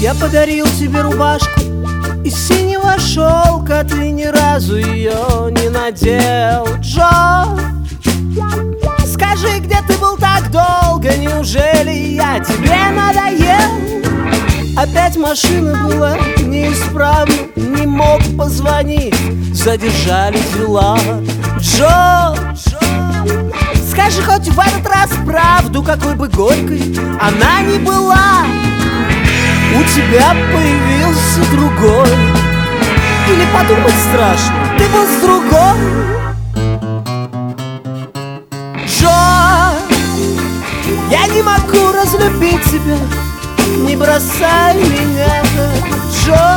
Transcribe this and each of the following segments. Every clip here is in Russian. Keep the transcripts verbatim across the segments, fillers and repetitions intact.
Я подарил тебе рубашку из синего шелка, ты ни разу ее не надел. Джо, скажи, где ты был так долго? Неужели я тебе надоел? Опять машина была неисправна, не мог позвонить, задержались дела. Джо, скажи хоть в этот раз правду, какой бы горькой она ни была. У тебя появился другой, или подумать страшно, ты был с другой. Джо, я не могу разлюбить тебя, не бросай меня. Джо,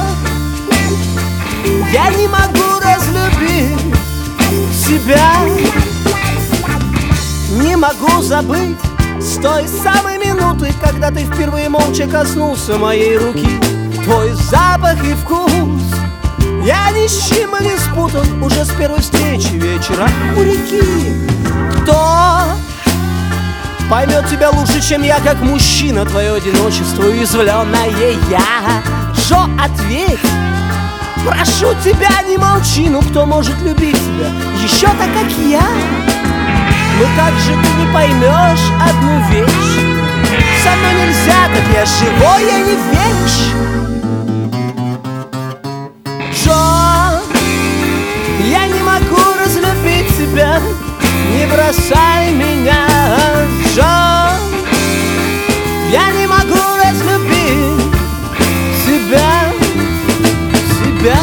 я не могу разлюбить себя, не могу забыть с той самой минуты, когда ты впервые молча коснулся моей руки. Твой запах и вкус я ни с чем не спутал уже с первой встречи вечера у реки. Кто поймет тебя лучше, чем я, как мужчина, твое одиночество уязвленное я? Джо, ответь, прошу тебя, не молчи, ну кто может любить тебя еще так, как я? Ну как же ты не поймешь одну вещь? Со мной нельзя, как я живой, я не вещь. Джо, я не могу разлюбить тебя, не бросай меня. Джо, я не могу разлюбить себя, себя.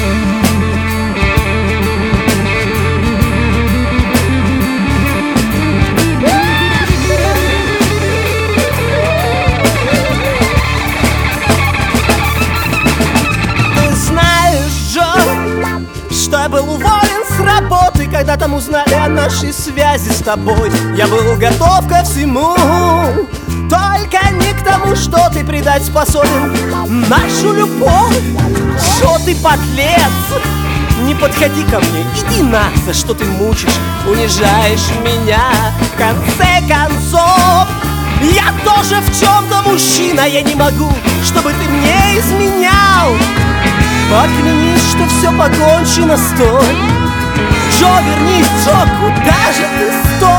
Что я был уволен с работы, когда там узнали о нашей связи с тобой. Я был готов ко всему, только не к тому, что ты предать способен нашу любовь. Что ты, подлец, не подходи ко мне, иди на, за что ты мучишь, унижаешь меня. В конце концов, я тоже в чем-то мужчина, я не могу, чтобы ты мне изменял. Поклянись, что все покончено, стой. Джо, вернись, Джо, куда же ты,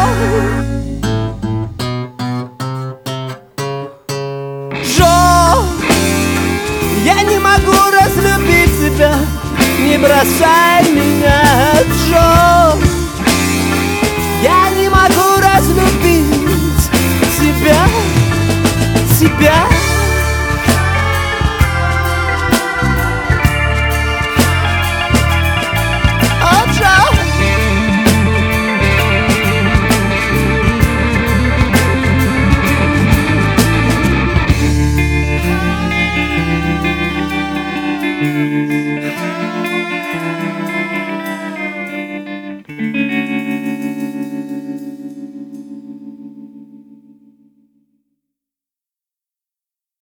стой? Джо, я не могу разлюбить тебя, не бросай меня. Джо, я не могу разлюбить тебя, тебя.